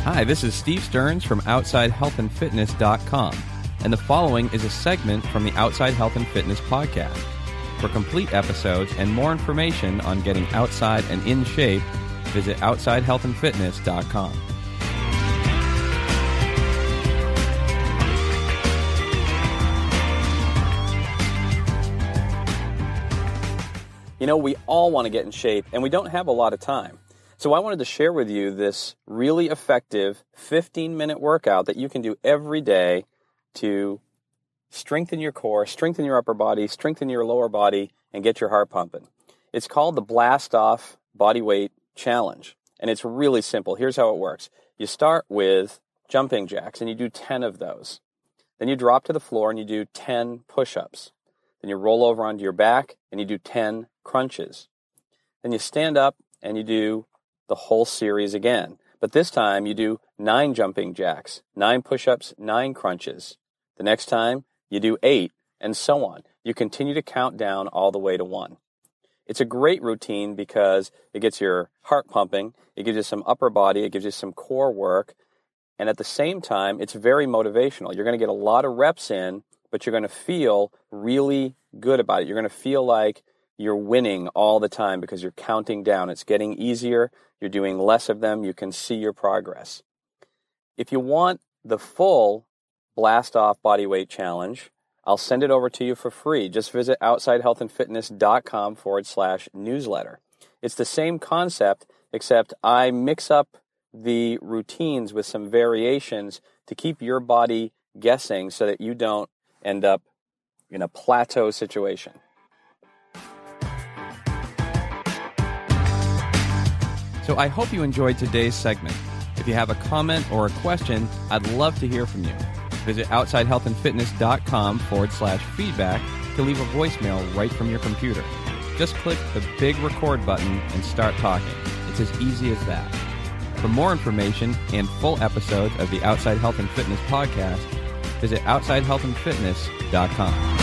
Hi, this is Steve Stearns from OutsideHealthAndFitness.com, and the following is a segment from the Outside Health and Fitness podcast. For complete episodes and more information on getting outside and in shape, visit OutsideHealthAndFitness.com. You know, we all want to get in shape, and we don't have a lot of time. So I wanted to share with you this really effective 15-minute workout that you can do every day to strengthen your core, strengthen your upper body, strengthen your lower body, and get your heart pumping. It's called the Blast Off Bodyweight Challenge, and it's really simple. Here's how it works. You start with jumping jacks, and you do 10 of those. Then you drop to the floor, and you do 10 push-ups. Then you roll over onto your back, and you do 10 crunches. Then you stand up, and you do the whole series again. But this time, you do 9 jumping jacks, 9 push-ups, 9 crunches. The next time, you do 8, and so on. You continue to count down all the way to 1. It's a great routine because it gets your heart pumping, it gives you some upper body, it gives you some core work, and at the same time, it's very motivational. You're going to get a lot of reps in, but you're going to feel really good about it. You're going to feel like you're winning all the time because you're counting down. It's getting easier. You're doing less of them. You can see your progress. If you want the full Blast Off Bodyweight Challenge, I'll send it over to you for free. Just visit OutsideHealthAndFitness.com/newsletter. It's the same concept, except I mix up the routines with some variations to keep your body guessing so that you don't end up in a plateau situation. So I hope you enjoyed today's segment. If you have a comment or a question, I'd love to hear from you. Visit OutsideHealthAndFitness.com/feedback to leave a voicemail right from your computer. Just click the big record button and start talking. It's as easy as that. For more information and full episodes of the Outside Health and Fitness podcast, visit OutsideHealthAndFitness.com.